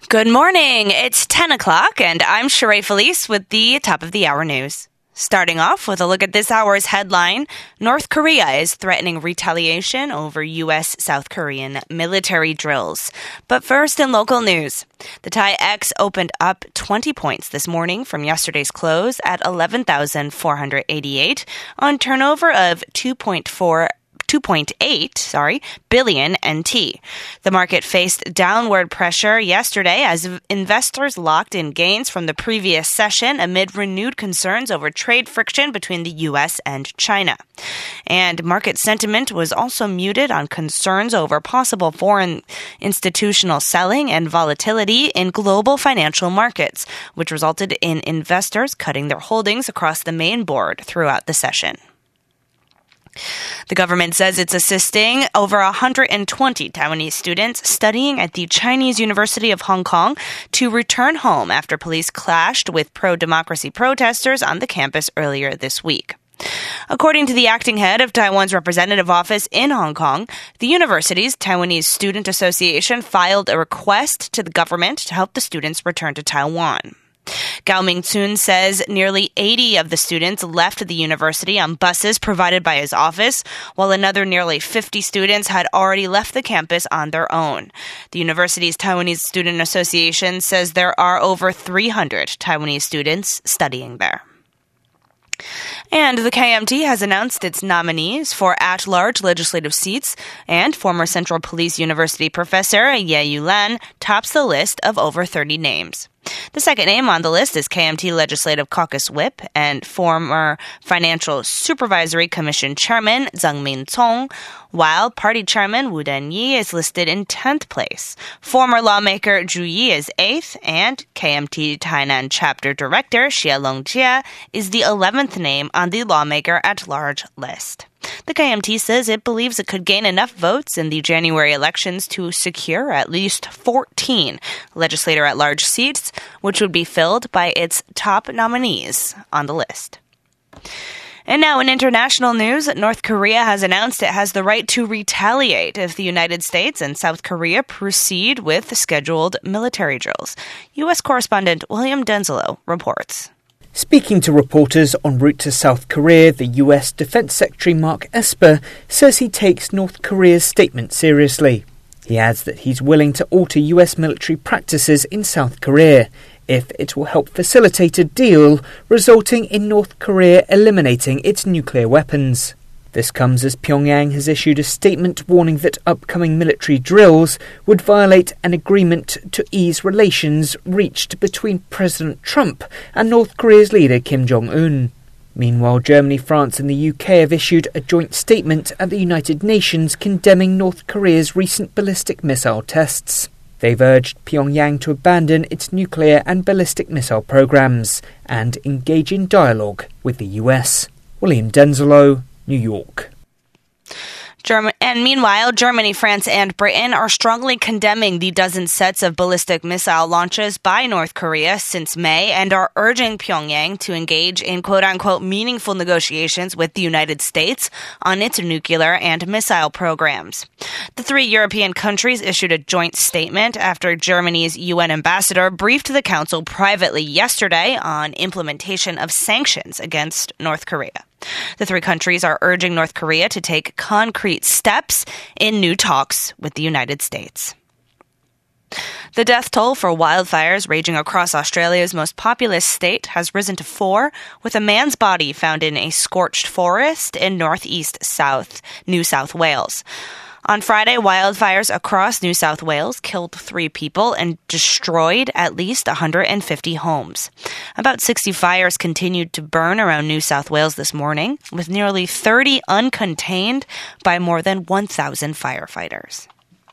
Good morning. It's 10 o'clock, and I'm Sheree Felice with the top of the hour news. Starting off with a look at this hour's headline, North Korea is threatening retaliation over U.S.-South Korean military drills. But first in local news, the TAIEX opened up 20 points this morning from yesterday's close at 11,488 on turnover of 2.8 billion NT. The market faced downward pressure yesterday as investors locked in gains from the previous session amid renewed concerns over trade friction between the U.S. and China. And market sentiment was also muted on concerns over possible foreign institutional selling and volatility in global financial markets, which resulted in investors cutting their holdings across the main board throughout the session. The government says it's assisting over 120 Taiwanese students studying at the Chinese University of Hong Kong to return home after police clashed with pro-democracy protesters on the campus earlier this week. According to the acting head of Taiwan's representative office in Hong Kong, the university's Taiwanese Student Association filed a request to the government to help the students return to Taiwan. Gao Ming-chun says nearly 80 of the students left the university on buses provided by his office, while another nearly 50 students had already left the campus on their own. The university's Taiwanese Student Association says there are over 300 Taiwanese students studying there. And the KMT has announced its nominees for at-large legislative seats, and former Central Police University professor Ye Yulan tops the list of over 30 names. The second name on the list is KMT Legislative Caucus Whip and former Financial Supervisory Commission Chairman Zhang Min-cong, while Party Chairman Wu Den-yi is listed in 10th place. Former lawmaker Zhu Yi is 8th, and KMT Tainan Chapter Director Xie Longjie is the 11th name on the lawmaker at-large list. The KMT says it believes it could gain enough votes in the January elections to secure at least 14 legislator at-large seats, which would be filled by its top nominees on the list. And now in international news, North Korea has announced it has the right to retaliate if the United States and South Korea proceed with scheduled military drills. U.S. correspondent William Denzelo reports. Speaking to reporters en route to South Korea, the U.S. Defense Secretary Mark Esper says he takes North Korea's statement seriously. He adds that he's willing to alter U.S. military practices in South Korea if it will help facilitate a deal resulting in North Korea eliminating its nuclear weapons. This comes as Pyongyang has issued a statement warning that upcoming military drills would violate an agreement to ease relations reached between President Trump and North Korea's leader Kim Jong-un. Meanwhile, Germany, France and the UK have issued a joint statement at the United Nations condemning North Korea's recent ballistic missile tests. They've urged Pyongyang to abandon its nuclear and ballistic missile programs and engage in dialogue with the US. William Denzelo, New York. Meanwhile, Germany, France, and Britain are strongly condemning the dozen sets of ballistic missile launches by North Korea since May and are urging Pyongyang to engage in quote-unquote meaningful negotiations with the United States on its nuclear and missile programs. The three European countries issued a joint statement after Germany's UN ambassador briefed the Council privately yesterday on implementation of sanctions against North Korea. The three countries are urging North Korea to take concrete steps in new talks with the United States. The death toll for wildfires raging across Australia's most populous state has risen to 4, with a man's body found in a scorched forest in northeast New South Wales. On Friday, wildfires across New South Wales killed 3 people and destroyed at least 150 homes. About 60 fires continued to burn around New South Wales this morning, with nearly 30 uncontained by more than 1,000 firefighters.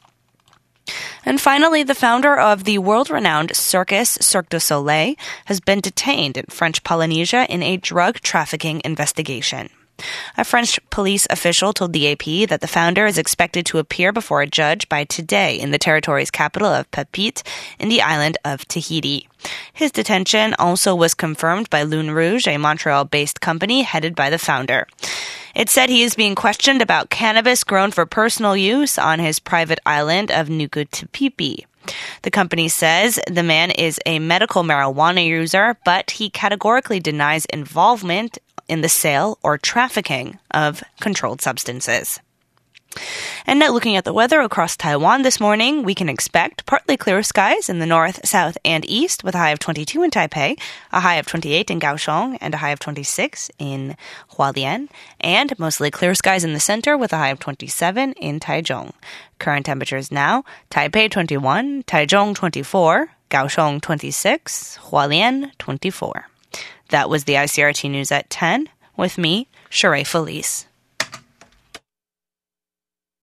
And finally, the founder of the world-renowned circus Cirque du Soleil has been detained in French Polynesia in a drug trafficking investigation. A French police official told the AP that the founder is expected to appear before a judge by today in the territory's capital of Papeete in the island of Tahiti. His detention also was confirmed by Lune Rouge, a Montreal-based company headed by the founder. It said he is being questioned about cannabis grown for personal use on his private island of Nukutipipi. The company says the man is a medical marijuana user, but he categorically denies involvement in the sale or trafficking of controlled substances. And now looking at the weather across Taiwan this morning, we can expect partly clear skies in the north, south, and east with a high of 22 in Taipei, a high of 28 in Kaohsiung, and a high of 26 in Hualien, and mostly clear skies in the center with a high of 27 in Taichung. Current temperatures now, Taipei 21, Taichung 24, Kaohsiung 26, Hualien 24. That was the ICRT News at 10 with me, Sheree Felice.